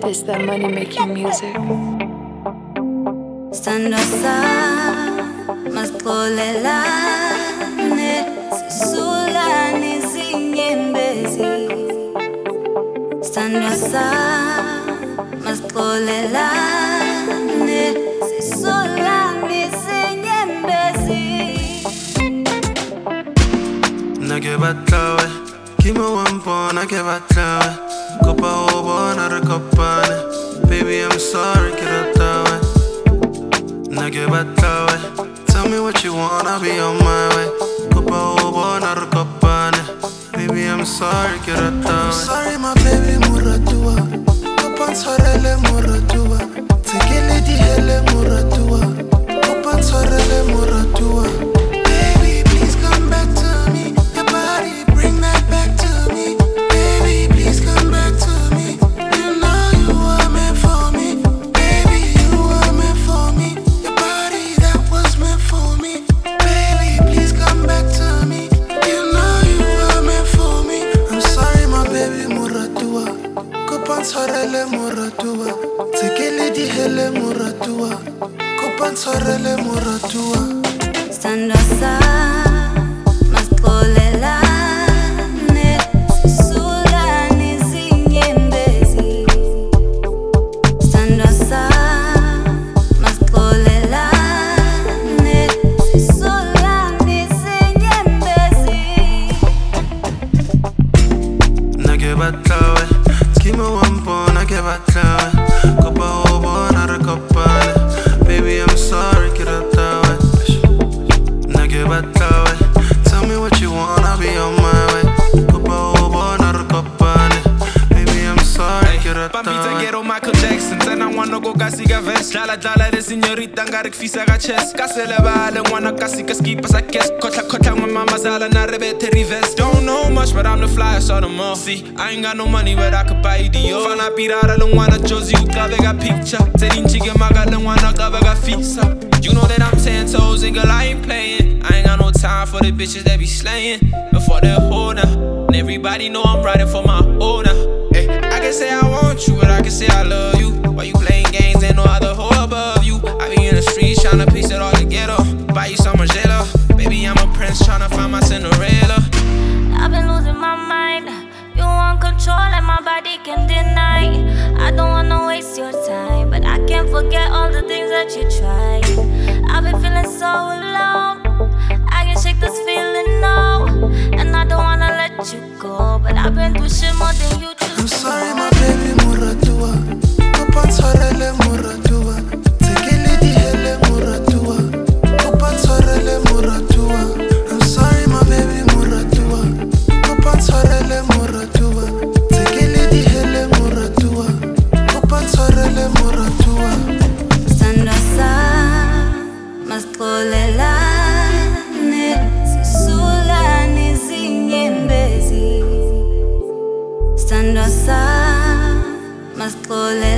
It's that money making music. Stando masixolelane sisulane zinyembezi. Stando masixolelane sisulane zinyembezi. Nake batlawe, kimo wampo nake batlawe. Kopa obo na rekopane. Baby, I'm sorry, get out that way. Nake batlawe, tell me what you want, I'll be on my way. Kopa obo na rekopane. Baby, I'm sorry, get out that way. I'm sorry, my baby, muratua. Kopa nsorele muratua. Tekele di hele muratua. Kopa nsorele muratua. Baby, please come back to me. Your body, bring that back to me. Baby, please come back to me. You know you were meant for me. Baby, you were meant for me. Your body, that was meant for me. Baby, please come back to me. You know you were meant for me. I'm sorry, my baby, muratua. Kopan sorele muratua. Tekele di hele muratua. Kopan sorele muratua. Stando masixolelane sisulane zinyembezi. Stando masixolelane sisulane zinyembezi. Nake batlawe, skimo wampo nake batlawe. Kopa obo na rekopane. Baby, I'm sorry, get out that way. Nake batlawe, tell me what you want, I'll be on my way. Kopa obo na rekopane. Baby, I'm sorry, get out that Pampita way. ghetto Michael Jackson. Tena wanna go kasi ka vest. Dala de señorita ngari kufisa ka chest. Kasele bale wanna kasi ka ski pas a kes. Kotla my mama zala na rebete rivest. Don't know much but I'm the flyest of them all. See, I ain't got no money but I could buy you Dior. Fana pirara long wanna Josie ukavega picture. Telling chicken maga long wanna kavega fisa. You know that I'm 10 toes and girl I ain't playing. I ain't got no time for the bitches that be slaying. Before they're holder. And everybody know I'm riding for my owner. Hey, I can say I want you, but I can say I love you. While you playing games, ain't no other hoe above you. I be in the streets tryna piece it all together. Buy you some Margiela. Baby, I'm a prince tryna find my Cinderella. I've been losing my mind. You want control and my body can deny. I don't wanna waste your time, but I can't forget all the things that you tried. I've been feeling so alone. I can shake this feeling now, and I don't wanna let you go, but I've been through shit more than you just I'm sorry, my baby, muratua. Kopan sorele muratua. Tekele di hele muratua. Kopan sorele muratua. I'm sorry, my baby, muratua. Kopan sorele muratua. Tekele di hele muratua. Kopan sorele muratua. Stando masixolelane sisulane zinyembezi. Stando masixolelane